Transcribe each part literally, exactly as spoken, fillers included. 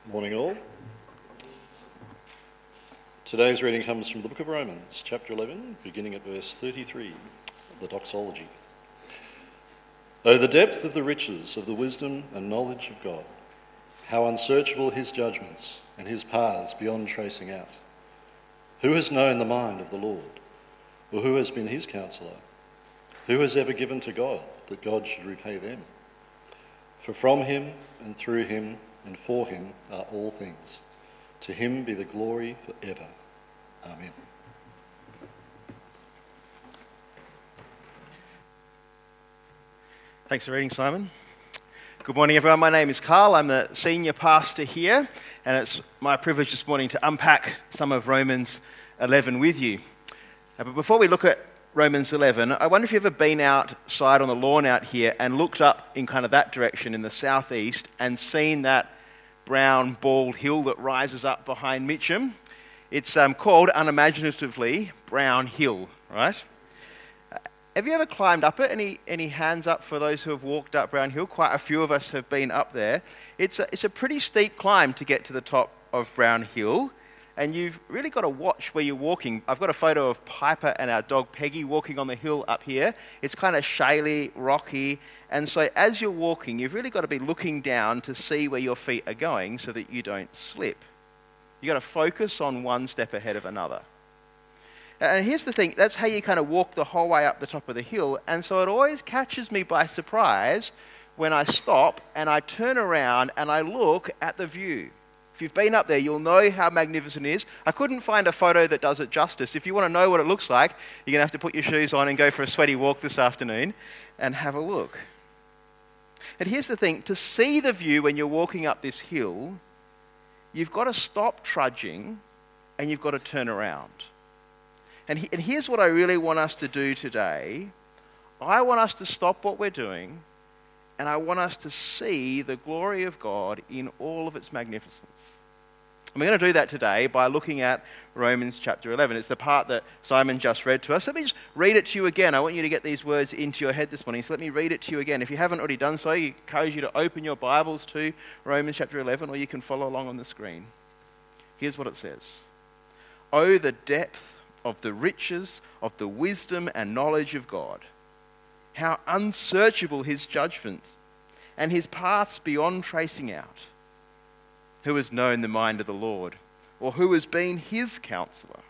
Morning all. Today's reading comes from the book of Romans, chapter eleven, beginning at verse thirty-three, the doxology. Oh, the depth of the riches of the wisdom and knowledge of God! How unsearchable his judgments and his paths beyond tracing out! Who has known the mind of the Lord? Or who has been his counsellor? Who has ever given to God that God should repay them? For from him and through him and for him are all things. To him be the glory forever. Amen. Thanks for reading, Simon. Good morning, everyone. My name is Carl. I'm the senior pastor here, and it's my privilege this morning to unpack some of Romans eleven with you. Uh, But before we look at Romans eleven, I wonder if you've ever been outside on the lawn out here and looked up in kind of that direction in the southeast and seen that brown bald hill that rises up behind Mitcham. It's um, called unimaginatively Brown Hill, right? Uh, have you ever climbed up it? Any any hands up for those who have walked up Brown Hill? Quite a few of us have been up there. It's a, it's a pretty steep climb to get to the top of Brown Hill, and you've really got to watch where you're walking. I've got a photo of Piper and our dog Peggy walking on the hill up here. It's kind of shaly, rocky, and so as you're walking, you've really got to be looking down to see where your feet are going so that you don't slip. You've got to focus on one step ahead of another. And here's the thing, that's how you kind of walk the whole way up the top of the hill, and so it always catches me by surprise when I stop and I turn around and I look at the view. If you've been up there, you'll know how magnificent it is. I couldn't find a photo that does it justice. If you want to know what it looks like, you're going to have to put your shoes on and go for a sweaty walk this afternoon and have a look. And here's the thing, to see the view when you're walking up this hill, you've got to stop trudging and you've got to turn around. And, he, and here's what I really want us to do today. I want us to stop what we're doing and I want us to see the glory of God in all of its magnificence. And we're going to do that today by looking at Romans chapter eleven. It's the part that Simon just read to us. Let me just read it to you again. I want you to get these words into your head this morning. So let me read it to you again. If you haven't already done so, I encourage you to open your Bibles to Romans chapter eleven, or you can follow along on the screen. Here's what it says. Oh, the depth of the riches of the wisdom and knowledge of God. How unsearchable his judgments and his paths beyond tracing out. Who has known the mind of the Lord? Or who has been his counselor?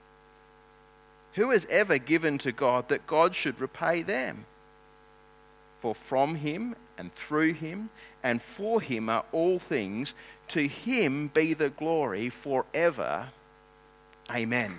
Who has ever given to God that God should repay them? For from him and through him and for him are all things. To him be the glory forever. Amen.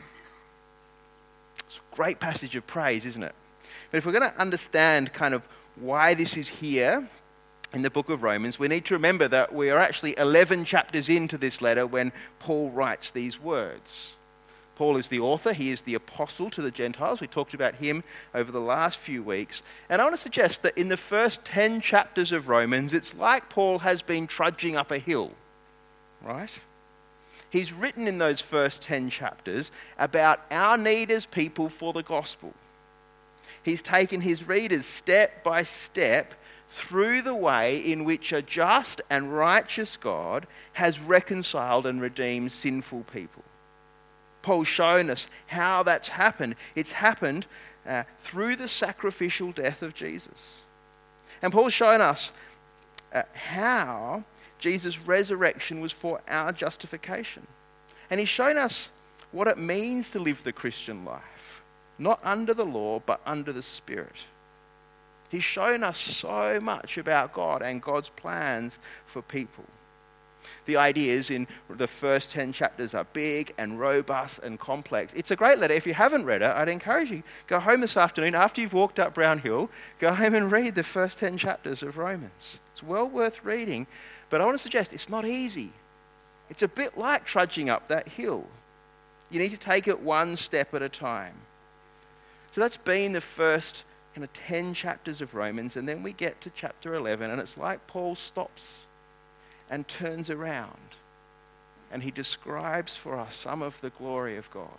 It's a great passage of praise, isn't it? But if we're going to understand kind of why this is here in the book of Romans, we need to remember that we are actually eleven chapters into this letter when Paul writes these words. Paul is the author, he is the apostle to the Gentiles. We talked about him over the last few weeks. And I want to suggest that in the first ten chapters of Romans, it's like Paul has been trudging up a hill, right? He's written in those first ten chapters about our need as people for the gospel. He's taken his readers step by step through the way in which a just and righteous God has reconciled and redeemed sinful people. Paul's shown us how that's happened. It's happened uh, through the sacrificial death of Jesus. And Paul's shown us uh, how Jesus' resurrection was for our justification. And he's shown us what it means to live the Christian life. Not under the law, but under the Spirit. He's shown us so much about God and God's plans for people. The ideas in the first ten chapters are big and robust and complex. It's a great letter. If you haven't read it, I'd encourage you, go home this afternoon after you've walked up Brown Hill, go home and read the first ten chapters of Romans. It's well worth reading, but I want to suggest it's not easy. It's a bit like trudging up that hill. You need to take it one step at a time. So that's been the first kind of ten chapters of Romans, and then we get to chapter eleven, and it's like Paul stops and turns around, and he describes for us some of the glory of God.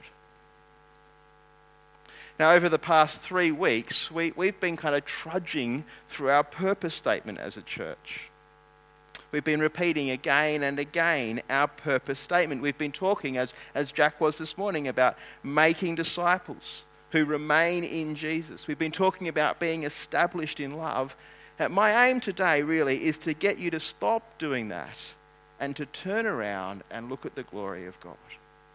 Now, over the past three weeks, we, we've been kind of trudging through our purpose statement as a church. we've been repeating again and again our purpose statement. We've been talking, as, as Jack was this morning, about making disciples who remain in Jesus. We've been talking about being established in love. Uh, my aim today really is to get you to stop doing that and to turn around and look at the glory of God.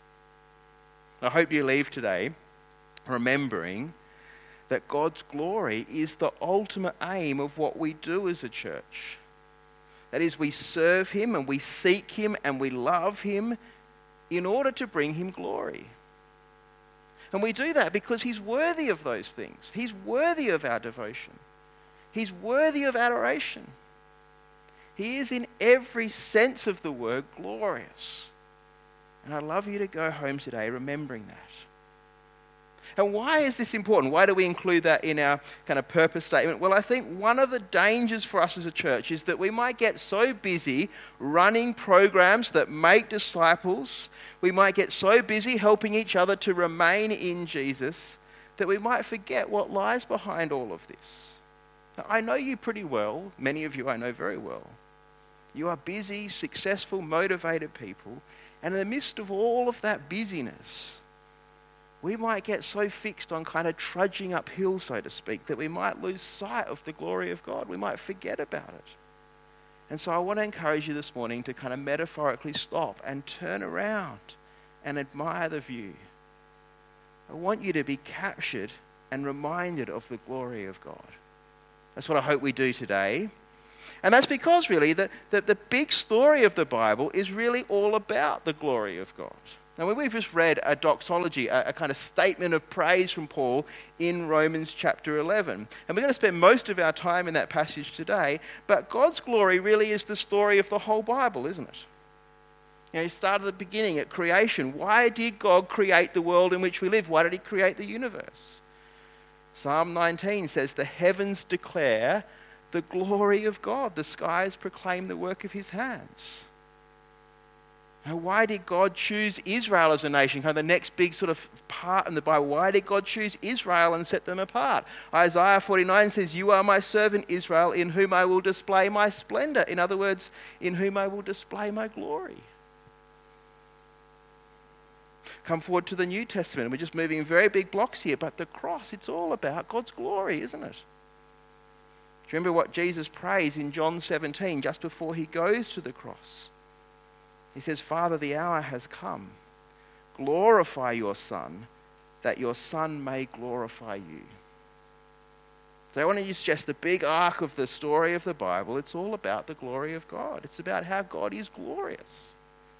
I hope you leave today remembering that God's glory is the ultimate aim of what we do as a church. That is, we serve him and we seek him and we love him in order to bring him glory. And we do that because he's worthy of those things. He's worthy of our devotion. He's worthy of adoration. He is, in every sense of the word, glorious. And I'd love you to go home today remembering that. And why is this important? Why do we include that in our kind of purpose statement? Well, I think one of the dangers for us as a church is that we might get so busy running programs that make disciples, we might get so busy helping each other to remain in Jesus, that we might forget what lies behind all of this. Now, I know you pretty well. Many of you I know very well. You are busy, successful, motivated people. And in the midst of all of that busyness, we might get so fixed on kind of trudging uphill, so to speak, that we might lose sight of the glory of God. We might forget about it. And so I want to encourage you this morning to kind of metaphorically stop and turn around and admire the view. I want you to be captured and reminded of the glory of God. That's what I hope we do today. And that's because really the, the, the big story of the Bible is really all about the glory of God. Now, we've just read a doxology, a, a kind of statement of praise from Paul in Romans chapter eleven. And we're going to spend most of our time in that passage today. But God's glory really is the story of the whole Bible, isn't it? You know, you start at the beginning, at creation. Why did God create the world in which we live? Why did he create the universe? Psalm nineteen says, the heavens declare the glory of God. The skies proclaim the work of his hands. Now, why did God choose Israel as a nation? Kind of the next big sort of part in the Bible. Why did God choose Israel and set them apart? Isaiah forty-nine says, you are my servant Israel, in whom I will display my splendor. In other words, in whom I will display my glory. Come forward to the New Testament. We're just moving in very big blocks here, but the cross, it's all about God's glory, isn't it? Do you remember what Jesus prays in John seventeen, just before he goes to the cross? He says, Father, the hour has come. Glorify your Son, that your Son may glorify you. So I want to suggest the big arc of the story of the Bible. It's all about the glory of God. It's about how God is glorious.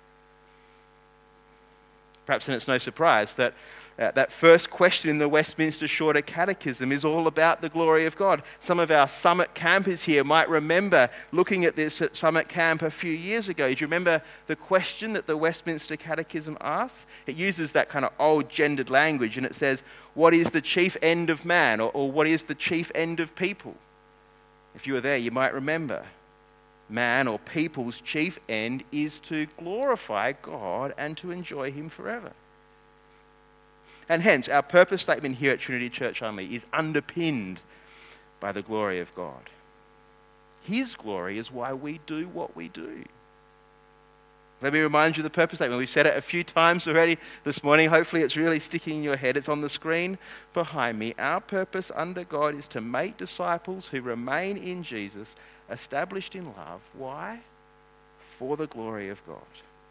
Perhaps then it's no surprise that uh, that first question in the Westminster Shorter Catechism is all about the glory of God. Some of our Summit campers here might remember looking at this at Summit Camp a few years ago. Do you remember the question that the Westminster Catechism asks? It uses that kind of old gendered language, and it says, what is the chief end of man? Or, or what is the chief end of people? If you were there, you might remember. Man or people's chief end is to glorify God and to enjoy him forever. And hence, our purpose statement here at Trinity Church Unley is underpinned by the glory of God. His glory is why we do what we do. Let me remind you of the purpose statement. We've said it a few times already this morning. Hopefully it's really sticking in your head. It's on the screen behind me. Our purpose under God is to make disciples who remain in Jesus, established in love. Why? For the glory of God.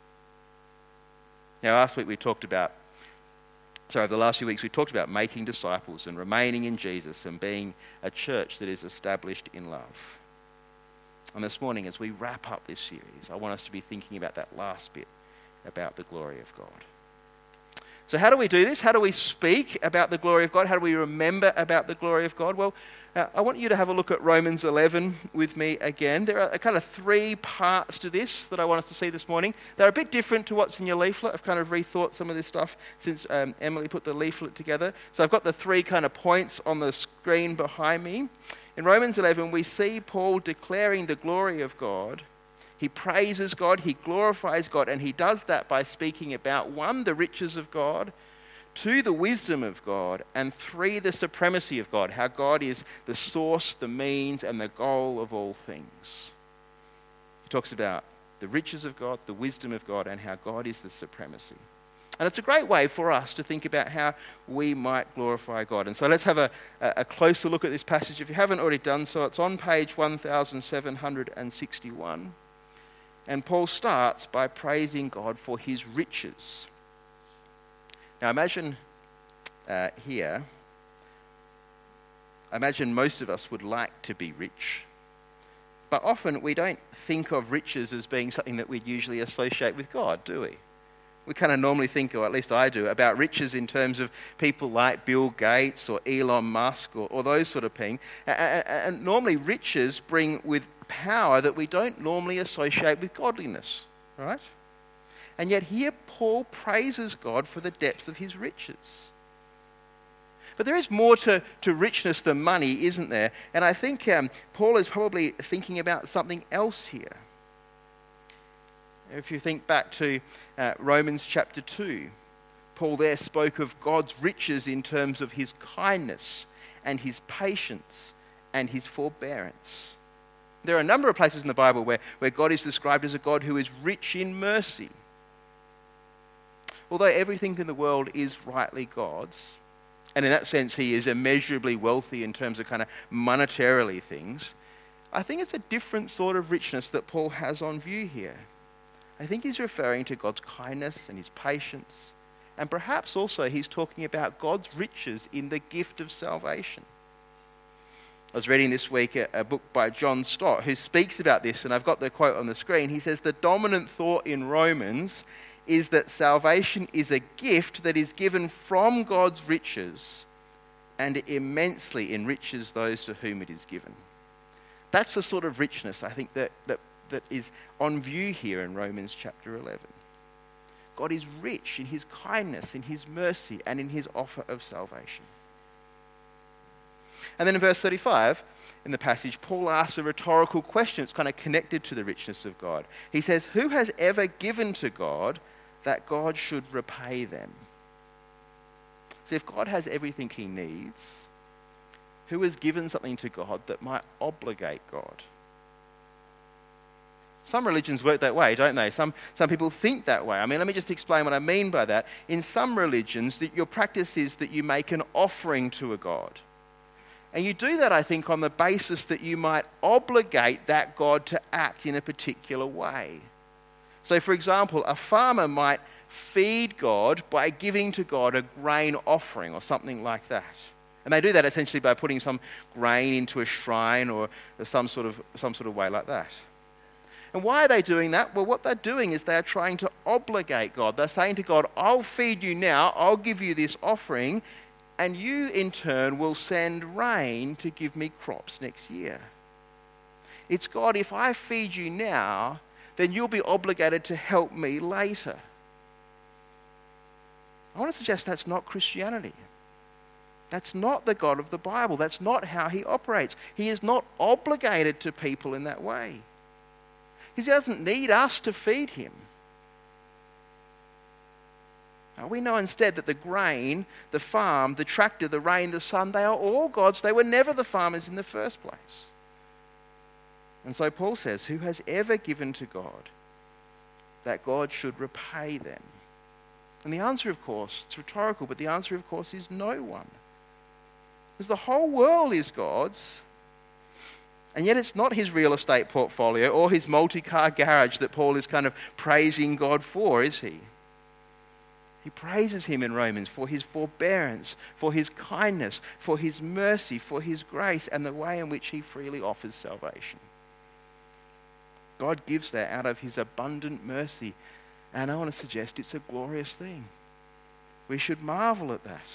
Now, last week we talked about, sorry, the last few weeks we talked about making disciples and remaining in Jesus and being a church that is established in love. And this morning, as we wrap up this series, I want us to be thinking about that last bit, about the glory of God. So how do we do this? How do we speak about the glory of God? How do we remember about the glory of God? Well, uh, I want you to have a look at Romans eleven with me again. There are kind of three parts to this that I want us to see this morning. They're a bit different to what's in your leaflet. I've kind of rethought some of this stuff since um, Emily put the leaflet together. So I've got the three kind of points on the screen behind me. In Romans eleven, we see Paul declaring the glory of God. He praises God, he glorifies God, and he does that by speaking about, one, the riches of God, two, the wisdom of God, and three, the supremacy of God, how God is the source, the means, and the goal of all things. He talks about the riches of God, the wisdom of God, and how God is the supremacy. And it's a great way for us to think about how we might glorify God. And so let's have a, a closer look at this passage. If you haven't already done so, it's on page one thousand seven hundred sixty-one. And Paul starts by praising God for his riches. Now imagine uh, here, imagine most of us would like to be rich. But often we don't think of riches as being something that we'd usually associate with God, do we? We kind of normally think, or at least I do, about riches in terms of people like Bill Gates or Elon Musk or, or those sort of things. And, and normally riches bring with power that we don't normally associate with godliness, right? And yet here Paul praises God for the depths of his riches. But there is more to, to richness than money, isn't there? And I think um, Paul is probably thinking about something else here. If you think back to uh, Romans chapter two, Paul there spoke of God's riches in terms of his kindness and his patience and his forbearance. There are a number of places in the Bible where, where God is described as a God who is rich in mercy. Although everything in the world is rightly God's, and in that sense he is immeasurably wealthy in terms of kind of monetarily things, I think it's a different sort of richness that Paul has on view here. I think he's referring to God's kindness and his patience, and perhaps also he's talking about God's riches in the gift of salvation. I was reading this week a, a book by John Stott who speaks about this, and I've got the quote on the screen. He says, the dominant thought in Romans is that salvation is a gift that is given from God's riches and immensely enriches those to whom it is given. That's the sort of richness, I think, that, that, that is on view here in Romans chapter eleven. God is rich in his kindness, in his mercy, and in his offer of salvation. And then in verse thirty-five, in the passage, Paul asks a rhetorical question. It's kind of connected to the richness of God. He says, who has ever given to God that God should repay them? So if God has everything he needs, who has given something to God that might obligate God? Some religions work that way, don't they? Some, some people think that way. I mean, let me just explain what I mean by that. In some religions, that your practice is that you make an offering to a god. And you do that, I think, on the basis that you might obligate that god to act in a particular way. So, for example, a farmer might feed God by giving to God a grain offering or something like that. And they do that essentially by putting some grain into a shrine or some sort of, some sort of way like that. And why are they doing that? Well, what they're doing is they're trying to obligate God. They're saying to God, I'll feed you now, I'll give you this offering, and you in turn will send rain to give me crops next year. It's God, if I feed you now, then you'll be obligated to help me later. I want to suggest that's not Christianity. That's not the God of the Bible. That's not how he operates. He is not obligated to people in that way. He doesn't need us to feed him. Now, we know instead that the grain, the farm, the tractor, the rain, the sun, they are all God's. They were never the farmers in the first place. And so Paul says, who has ever given to God that God should repay them? And the answer, of course, it's rhetorical, but the answer, of course, is no one. Because the whole world is God's. And yet it's not his real estate portfolio or his multi-car garage that Paul is kind of praising God for, is he? He praises him in Romans for his forbearance, for his kindness, for his mercy, for his grace, and the way in which he freely offers salvation. God gives that out of his abundant mercy. And I want to suggest it's a glorious thing. We should marvel at that.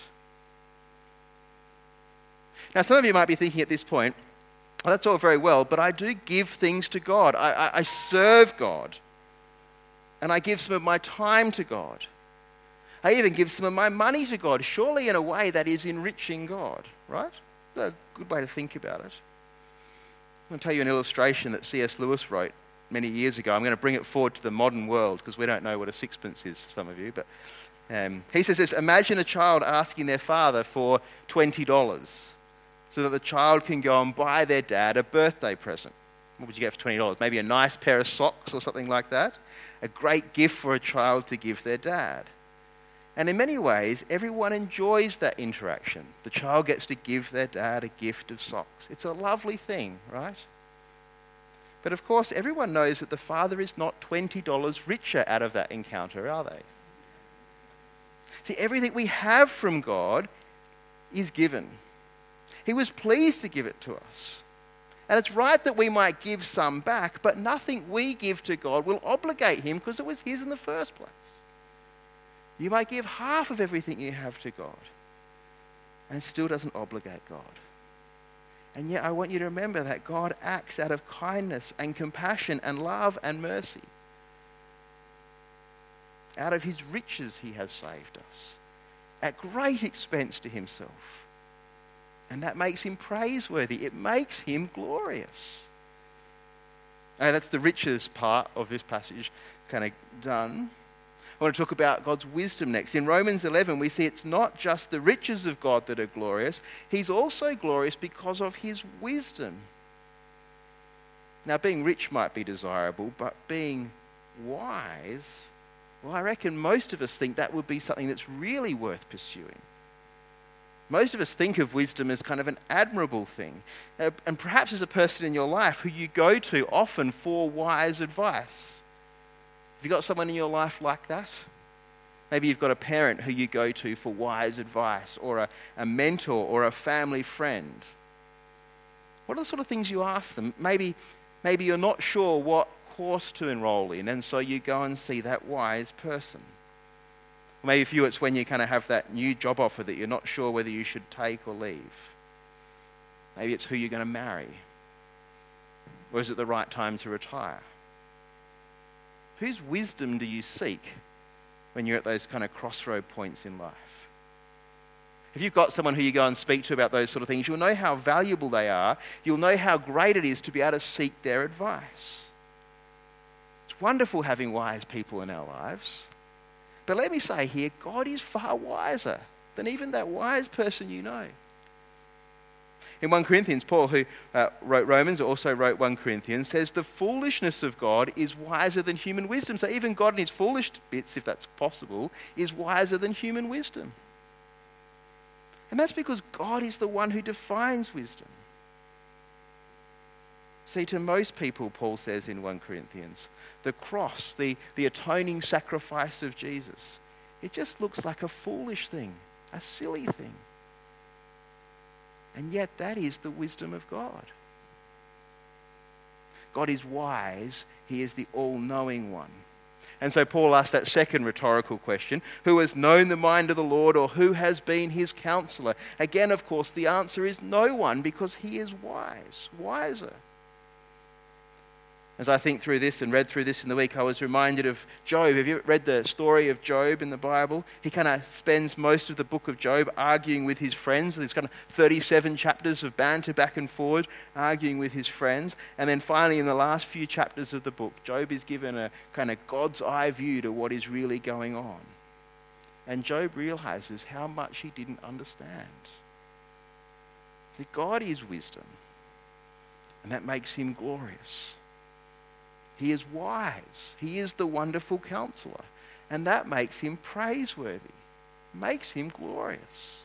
Now, some of you might be thinking at this point, well, that's all very well, but I do give things to God. I, I, I serve God. And I give some of my time to God. I even give some of my money to God. Surely in a way that is enriching God, right? That's a good way to think about it. I'm going to tell you an illustration that C S Lewis wrote many years ago. I'm going to bring it forward to the modern world because we don't know what a sixpence is, some of you. But um, he says this, imagine a child asking their father for twenty dollars so that the child can go and buy their dad a birthday present. What would you get for twenty dollars? Maybe a nice pair of socks or something like that. A great gift for a child to give their dad. And in many ways, everyone enjoys that interaction. The child gets to give their dad a gift of socks. It's a lovely thing, right? But of course, everyone knows that the father is not twenty dollars richer out of that encounter, are they? See, everything we have from God is given. He was pleased to give it to us. And it's right that we might give some back, but nothing we give to God will obligate him because it was his in the first place. You might give half of everything you have to God, and it still doesn't obligate God. And yet I want you to remember that God acts out of kindness and compassion and love and mercy. Out of his riches he has saved us, at great expense to himself. And that makes him praiseworthy. It makes him glorious. Okay, that's the riches part of this passage kind of done. I want to talk about God's wisdom next. In Romans eleven, we see it's not just the riches of God that are glorious. He's also glorious because of his wisdom. Now, being rich might be desirable, but being wise, well, I reckon most of us think that would be something that's really worth pursuing. Most of us think of wisdom as kind of an admirable thing. Uh, and perhaps there's a person in your life who you go to often for wise advice. Have you got someone in your life like that? Maybe you've got a parent who you go to for wise advice, or a, a mentor, or a family friend. What are the sort of things you ask them? Maybe, maybe you're not sure what course to enroll in, and so you go and see that wise person. Or maybe for you it's when you kind of have that new job offer that you're not sure whether you should take or leave. Maybe it's who you're going to marry. Or is it the right time to retire? Whose wisdom do you seek when you're at those kind of crossroad points in life? If you've got someone who you go and speak to about those sort of things, you'll know how valuable they are. You'll know how great it is to be able to seek their advice. It's wonderful having wise people in our lives. But let me say here, God is far wiser than even that wise person you know. In First Corinthians, Paul, who uh, wrote Romans, also wrote First Corinthians, says the foolishness of God is wiser than human wisdom. So even God in his foolish bits, if that's possible, is wiser than human wisdom. And that's because God is the one who defines wisdom. See, to most people, Paul says in First Corinthians, the cross, the, the atoning sacrifice of Jesus, it just looks like a foolish thing, a silly thing. And yet that is the wisdom of God. God is wise. He is the all-knowing one. And so Paul asked that second rhetorical question, who has known the mind of the Lord, or who has been his counselor? Again, of course, the answer is no one, because he is wise, wiser. As I think through this and read through this in the week, I was reminded of Job. Have you ever read the story of Job in the Bible? He kind of spends most of the book of Job arguing with his friends. There's kind of thirty-seven chapters of banter back and forward, arguing with his friends. And then finally, in the last few chapters of the book, Job is given a kind of God's eye view to what is really going on. And Job realizes how much he didn't understand. That God is wisdom, and that makes him glorious. He is wise. He is the wonderful counselor. And that makes him praiseworthy, makes him glorious.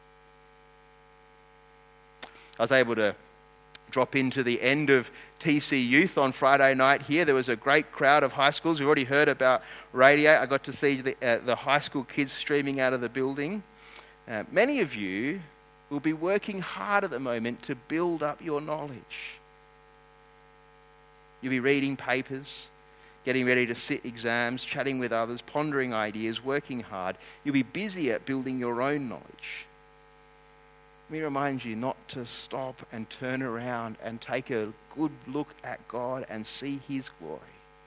I was able to drop into the end of T C Youth on Friday night here. There was a great crowd of high schools. We've already heard about Radio. I got to see the, uh, the high school kids streaming out of the building. Uh, many of you will be working hard at the moment to build up your knowledge. You'll be reading papers, getting ready to sit exams, chatting with others, pondering ideas, working hard. You'll be busy at building your own knowledge. Let me remind you not to stop and turn around and take a good look at God and see his glory.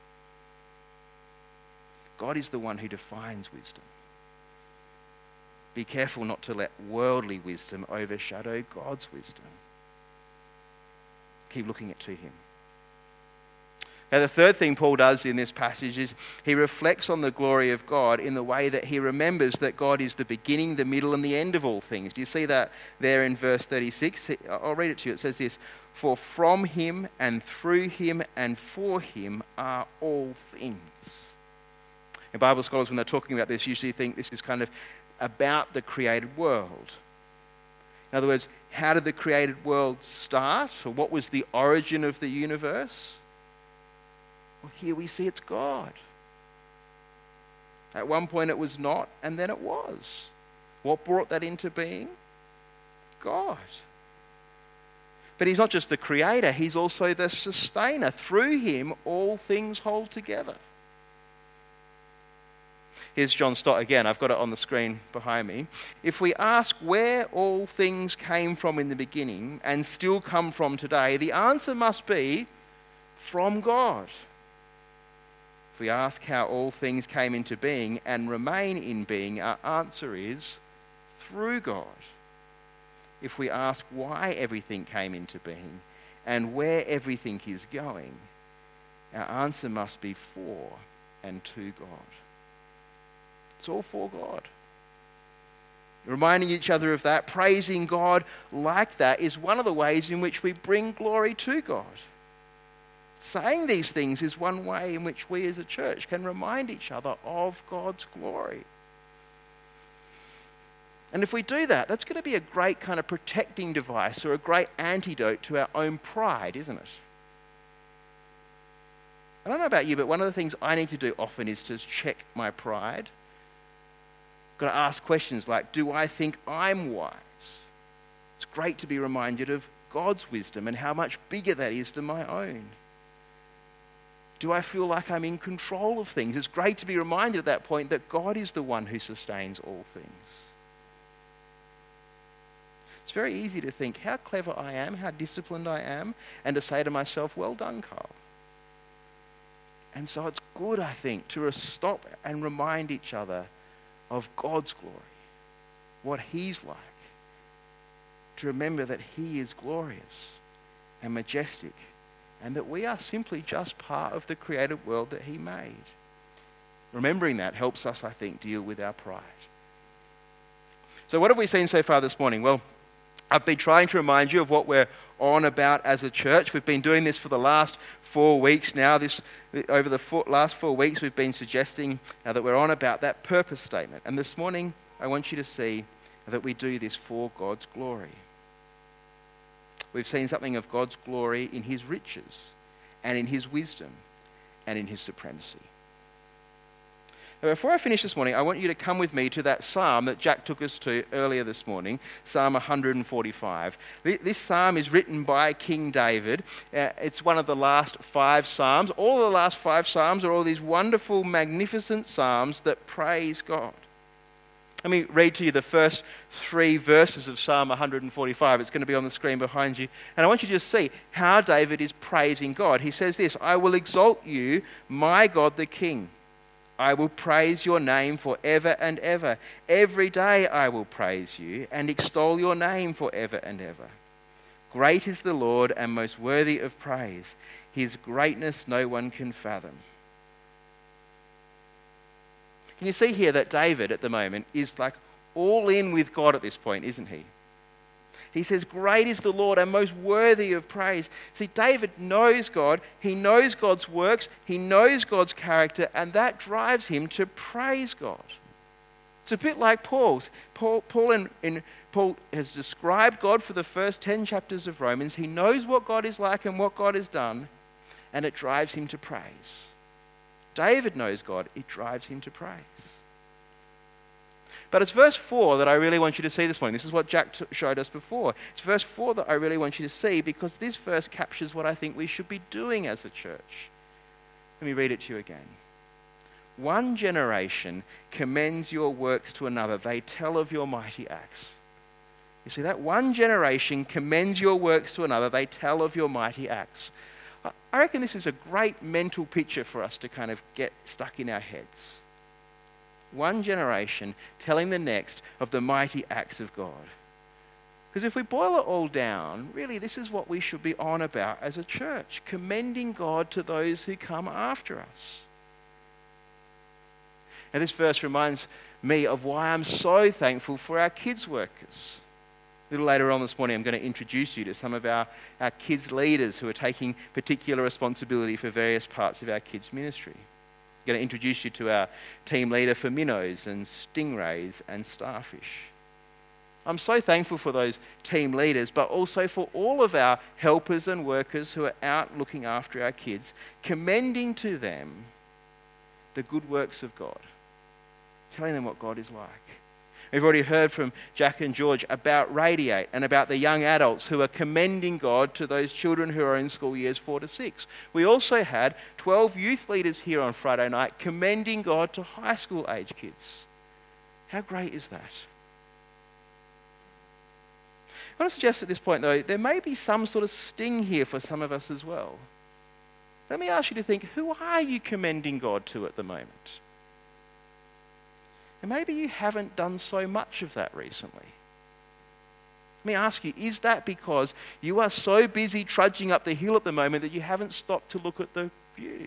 God is the one who defines wisdom. Be careful not to let worldly wisdom overshadow God's wisdom. Keep looking it to him. Now, the third thing Paul does in this passage is he reflects on the glory of God in the way that he remembers that God is the beginning, the middle, and the end of all things. Do you see that there in verse thirty-six? I'll read it to you. It says this: For from him and through him and for him are all things. And Bible scholars, when they're talking about this, usually think this is kind of about the created world. In other words, how did the created world start? Or what was the origin of the universe? Well, here we see it's God. At one point it was not, and then it was. What brought that into being? God. But he's not just the creator, he's also the sustainer. Through him, all things hold together. Here's John Stott again. I've got it on the screen behind me. If we ask where all things came from in the beginning and still come from today, the answer must be from God. If we ask how all things came into being and remain in being, our answer is through God. If we ask why everything came into being and where everything is going, our answer must be for and to God. It's all for God. Reminding each other of that, praising God like that is one of the ways in which we bring glory to God. Saying these things is one way in which we as a church can remind each other of God's glory. And if we do that, that's going to be a great kind of protecting device or a great antidote to our own pride, isn't it? I don't know about you, but one of the things I need to do often is to check my pride. I've got to ask questions like, do I think I'm wise? It's great to be reminded of God's wisdom and how much bigger that is than my own. Do I feel like I'm in control of things? It's great to be reminded at that point that God is the one who sustains all things. It's very easy to think how clever I am, how disciplined I am, and to say to myself, well done, Carl. And so it's good, I think, to stop and remind each other of God's glory, what he's like. To remember that he is glorious and majestic, and that we are simply just part of the created world that he made. Remembering that helps us, I think, deal with our pride. So what have we seen so far this morning? Well, I've been trying to remind you of what we're on about as a church. We've been doing this for the last four weeks now. This over the four, last four weeks, we've been suggesting uh, that we're on about that purpose statement. And this morning, I want you to see that we do this for God's glory. We've seen something of God's glory in his riches and in his wisdom and in his supremacy. Now, before I finish this morning, I want you to come with me to that psalm that Jack took us to earlier this morning, Psalm one forty-five. This psalm is written by King David. Uh, it's one of the last five psalms. All of the last five psalms are all these wonderful, magnificent psalms that praise God. Let me read to you the first three verses of Psalm one forty-five. It's going to be on the screen behind you. And I want you to just see how David is praising God. He says this, I will exalt you, my God the King. I will praise your name forever and ever. Every day I will praise you and extol your name forever and ever. Great is the Lord and most worthy of praise. His greatness no one can fathom. Can you see here that David at the moment is like all in with God at this point, isn't he? He says, great is the Lord and most worthy of praise. See, David knows God. He knows God's works. He knows God's character, and that drives him to praise God. It's a bit like Paul's. Paul, Paul, in, in, Paul has described God for the first ten chapters of Romans. He knows what God is like and what God has done, and it drives him to praise. David knows God. It drives him to praise. But it's verse four that I really want you to see this morning. This is what Jack t- showed us before. It's verse four that I really want you to see because this verse captures what I think we should be doing as a church. Let me read it to you again. One generation commends your works to another. They tell of your mighty acts. You see that? One generation commends your works to another. They tell of your mighty acts. I reckon this is a great mental picture for us to kind of get stuck in our heads. One generation telling the next of the mighty acts of God. Because if we boil it all down, really this is what we should be on about as a church, commending God to those who come after us. And this verse reminds me of why I'm so thankful for our kids workers. little later on this morning, I'm going to introduce you to some of our, our kids leaders who are taking particular responsibility for various parts of our kids ministry. I'm going to introduce you to our team leader for minnows and stingrays and starfish. I'm so thankful for those team leaders, but also for all of our helpers and workers who are out looking after our kids, commending to them the good works of God, telling them what God is like. We've already heard from Jack and George about Radiate and about the young adults who are commending God to those children who are in school years four to six. We also had twelve youth leaders here on Friday night commending God to high school age kids. How great is that? I want to suggest at this point, though, there may be some sort of sting here for some of us as well. Let me ask you to think, who are you commending God to at the moment? And maybe you haven't done so much of that recently. Let me ask you, is that because you are so busy trudging up the hill at the moment that you haven't stopped to look at the view?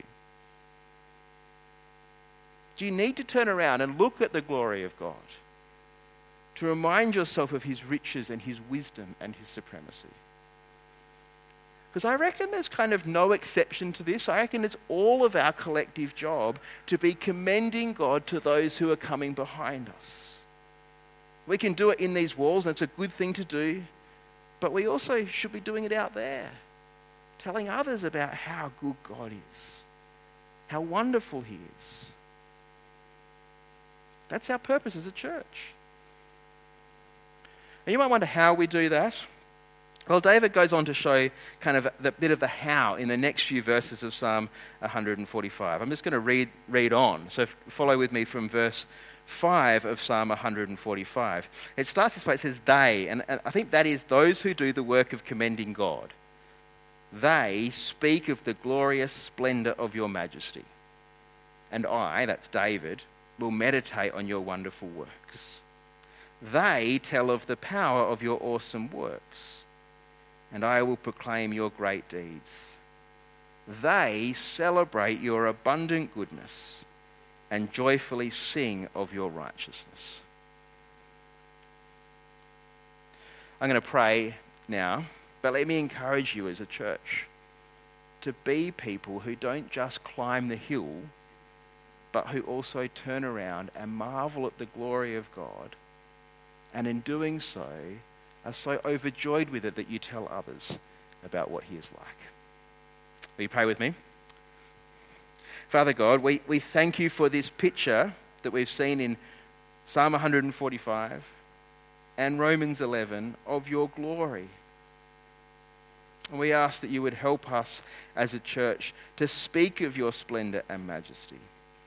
Do you need to turn around and look at the glory of God to remind yourself of his riches and his wisdom and his supremacy? Because I reckon there's kind of no exception to this. I reckon it's all of our collective job to be commending God to those who are coming behind us. We can do it in these walls, and it's a good thing to do, but we also should be doing it out there, telling others about how good God is, how wonderful he is. That's our purpose as a church. And you might wonder how we do that. Well, David goes on to show kind of the bit of the how in the next few verses of Psalm one forty-five. I'm just going to read read on. So follow with me from verse five of Psalm one forty-five. It starts this way. It says, they, and I think that is those who do the work of commending God. They speak of the glorious splendor of your majesty. And I, that's David, will meditate on your wonderful works. They tell of the power of your awesome works, and I will proclaim your great deeds. They celebrate your abundant goodness and joyfully sing of your righteousness. I'm going to pray now, but let me encourage you as a church to be people who don't just climb the hill, but who also turn around and marvel at the glory of God, and in doing so are so overjoyed with it that you tell others about what he is like. Will you pray with me? Father God, we, we thank you for this picture that we've seen in Psalm one forty-five and Romans eleven of your glory. And we ask that you would help us as a church to speak of your splendor and majesty.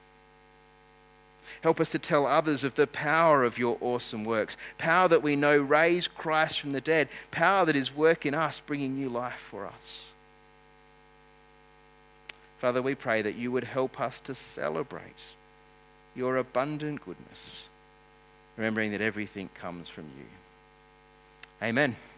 Help us to tell others of the power of your awesome works, power that we know raised Christ from the dead, power that is work in us, bringing new life for us. Father, we pray that you would help us to celebrate your abundant goodness, remembering that everything comes from you. Amen.